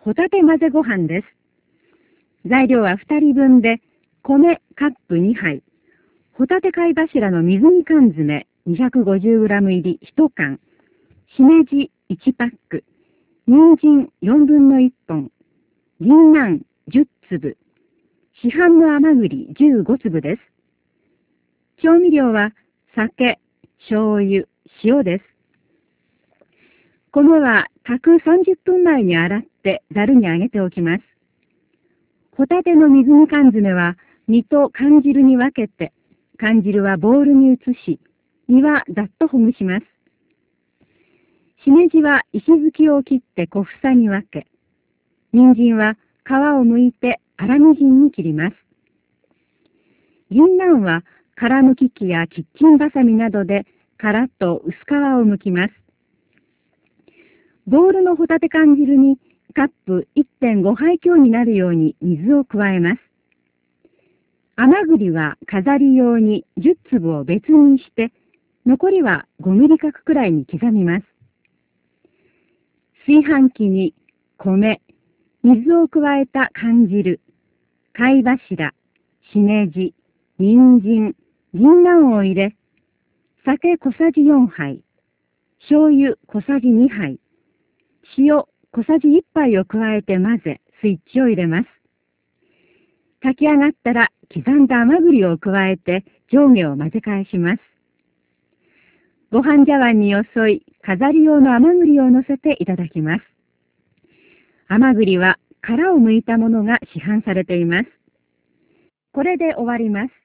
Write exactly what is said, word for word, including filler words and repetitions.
ホタテ混ぜご飯です。材料はふたりぶんで、米カップにはい、ホタテ貝柱の水煮缶詰 にひゃくごじゅうグラム 入りいち缶、しめじいちパック、人参よんぶんのいっぽん、銀杏じゅっつぶ、市販の甘栗じゅうごつぶです。調味料は酒、醤油、塩です。米は炊くさんじゅっぷんまえに洗ってざるにあげておきます。ホタテの水煮缶詰は身と缶汁に分けて、缶汁はボウルに移し、身はざっとほぐします。しめじは石突きを切って小房に分け、人参は皮を剥いて粗みじんに切ります。銀杏は殻むき器やキッチンバサミなどで殻と薄皮を剥きます。ボウルのホタテ缶汁にカップ いってんごはい強になるように水を加えます。甘栗は飾り用にじゅっつぶを別にして、残りはごミリ角くらいに刻みます。炊飯器に米、水を加えた缶汁、貝柱、しめじ、人参、銀杏を入れ、酒小さじよんはい、醤油小さじにはい、塩小さじいっぱいを加えて混ぜ、スイッチを入れます。炊き上がったら刻んだ甘栗を加えて上下を混ぜ返します。ご飯茶碗によそい、飾り用の甘栗を乗せていただきます。甘栗は殻を剥いたものが市販されています。これで終わります。